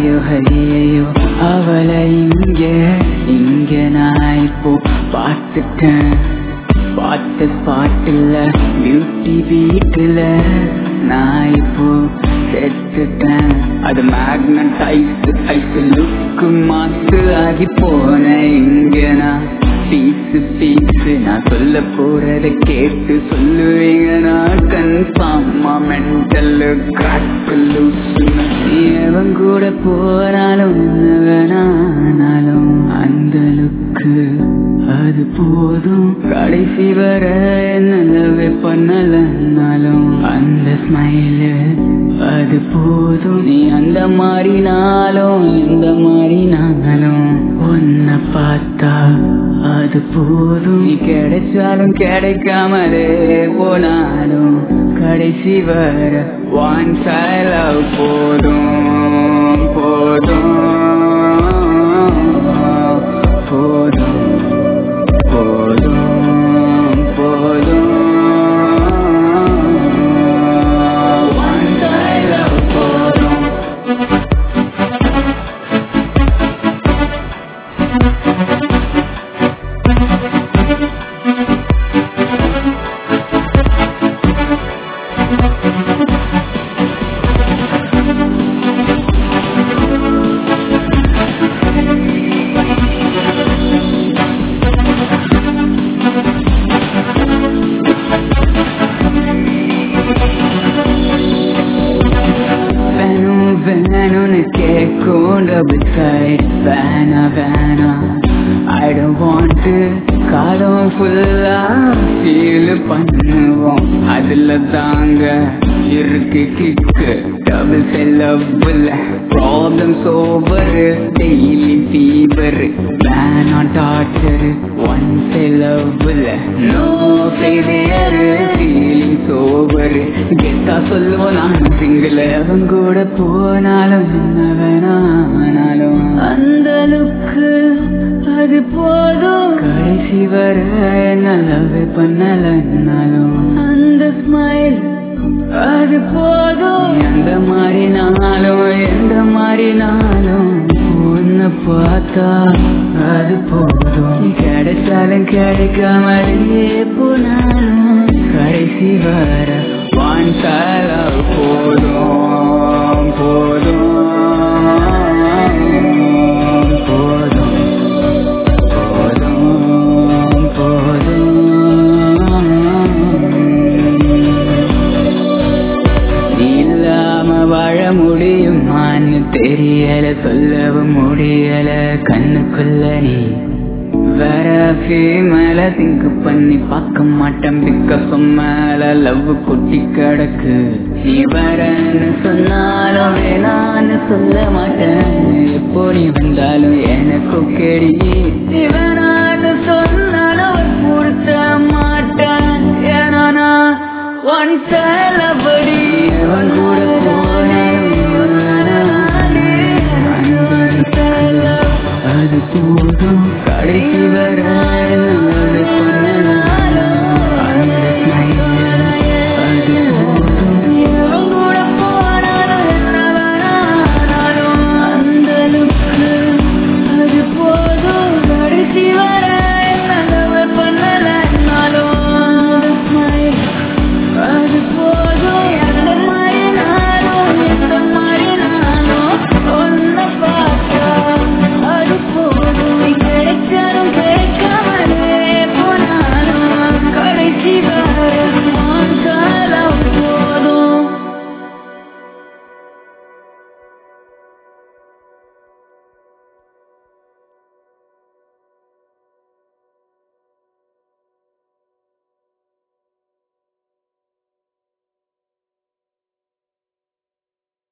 ஐயோ அவளை இங்க நான் இப்போ பார்த்துட்டேன். பார்த்த ஸ்பாட்டில் பியூட்டி வீட்டுல நான் இப்போ செத்துட்டேன். அது மேக்னடைஸ் லுக்கு மாத்து ஆகி போன இங்க நான் பீஸு நான் சொல்ல போறத கேட்டு சொல்லுவீங்க. நான் கன்ஃபார்மா மென்டல் கிராக் லூசு. எவன் கூட போனாலும் என்ன வேணாலும் அந்த லுக்கு அது போதும். கடைசி வர என்னவே பண்ணலன்னாலும் அந்த ஸ்மைலு அது போதும். நீ அந்த மாதிரினாலும் எந்த மாதிரினாலும் உன்னை பார்த்தா அது போதும். நீ கிடைச்சாலும் கிடைக்காமலே போனாலும் கடைசி வர ஒன் லவ் போதும் போதும் போதும் போதும் போதும். ஒன் லவ் போதும். வேணும்னு கேட்கும் டபுள் சைட் வேணாம். I don't want to காலம் ஃபுல்லா ஃபீல் பண்ணுவோம். அதுல தாங்க இருக்கு கிக்கு. டபுள் சைட் லவ்ல ப்ராப்ளம்ஸ் ஓவர். டெய்லி ஃபீவர் வேணாம் டார்ச்சர். ஒன் சைட் லவ்ல நோ ஃபெயிலியர். Feelings over. கெத்தா சொல்லுவோம் நான் சிங்கிள். அவன் கூட போனாலும் என்ன வேணாலும் அந்த லுக்கு அது போதும். கடைசி வர நல்லாவே பண்ணலன்னாலும் அந்த ஸ்மைல் அது போதும். எந்த மாதிரினாலும் எந்த மாதிரினாலும் உன்னை பார்த்தா அது போதும். கிடைச்சாலும் கிடைக்காமலே போனாலும் கடைசி வர ஒன் லவ் போதும் போதும் போதும் போதும் போதும். நீ இல்லாம வாழ முடியுமான்னு தெரியல, சொல்லவும் முடியல. கண்ணுக்குள்ள நீ வேற ஃபீமேல திங்க் பண்ணி பார்க்க மாட்டேன். பிக்காஸ் மேல லவ் கொட்டி கிடக்கு. நீ வரன்னு சொன்னாலும் வேணான்னு சொல்ல மாட்டேன். எப்போ நீ வந்தாலும் எனக்கு கேடி. நீ வேணான்னு சொன்னாலும் கொடுத்த மாட்டேன். ஏன்னா நான் ஒன் சேலபடி. அவன் கூட